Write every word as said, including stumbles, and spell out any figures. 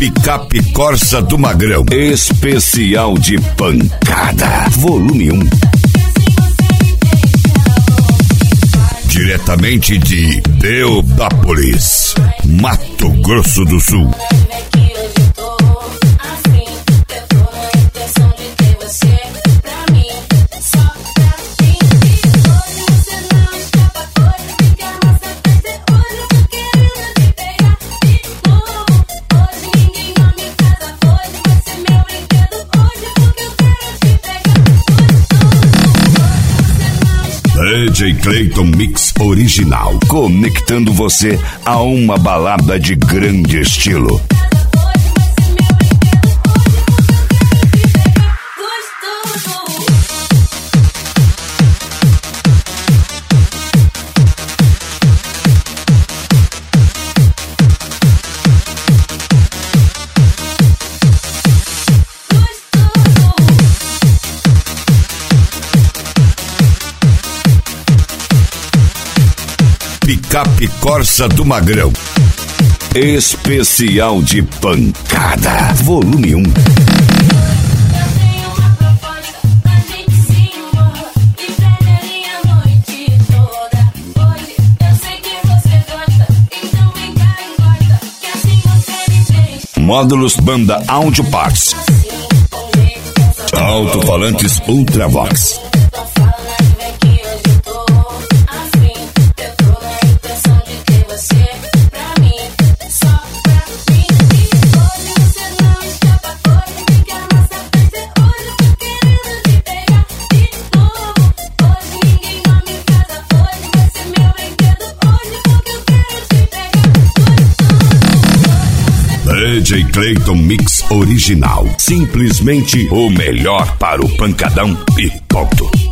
Picape Corsa do Magrão, especial de pancada, volume um. Diretamente de Deodápolis, Mato Grosso do Sul. D J Clayton Mix Original, conectando você a uma balada de grande estilo. Picape Corsa do Magrão, especial de pancada, volume um. Módulos Banda Audio Parts, alto-falantes Ultravox, D J Clayton Mix Original, simplesmente o melhor para o pancadão e ponto.